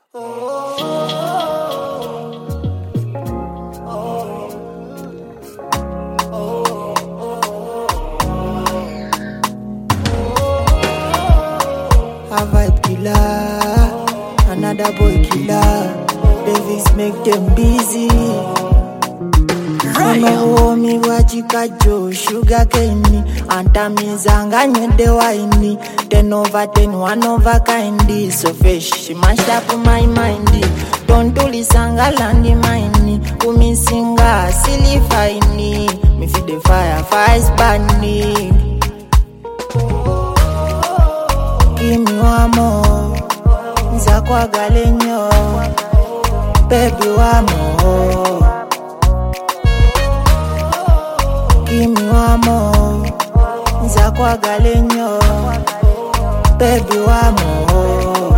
A vibe killer, another boy killer. Davis make them busy. Ono mi wachika jo sugar cane. Antamizanga nyede waini. 10 over 10, 1 over kind. So fresh, she mashed up my mind. Don't do lisanga landi mine. Umisinga silly fine. Me feed the fire, fire's burning. Give me one more, nzakwagala nnyo, baby one more. Give me one more, nzakwagala nnyo, baby one more.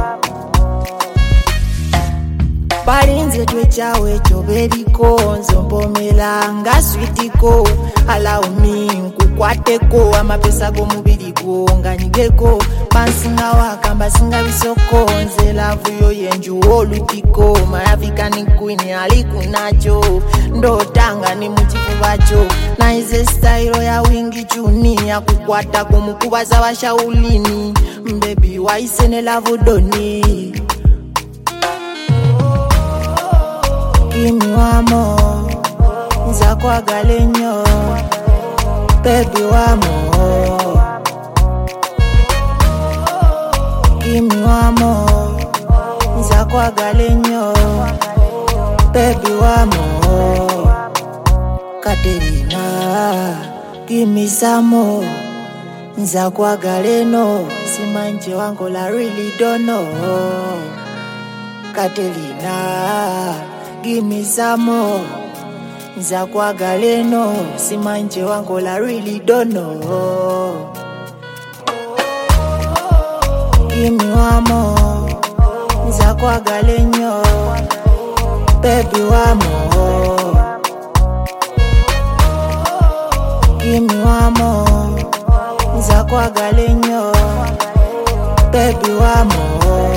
Balinze twechawe choberiko, nzompomela nga sweetiko. Allow me nkukwateko, amapesa go mubiriko nganyigeko. Bansinga wakamba singa bisoko, nze love yo yenju olutiko. My African queen alikunacho, ndotanga ni muchifubacho. Na ize style ya wingi chuni, ya kukwata kumukubaza washaulini. Baby waise ne love doni. Give me one more, nzakwagala nnyo, baby one more. Give me one more, nzakwagala nnyo, baby one more. Katerina, give me some more, nzakwagala eno, simanje wangola really don't know. Katerina, give me some more, nzakwagala eno, simanje wangola really don't know. Give me one more, nzakwagala nnyo, baby one more. Give me one more, nzakwagala nnyo, baby one more.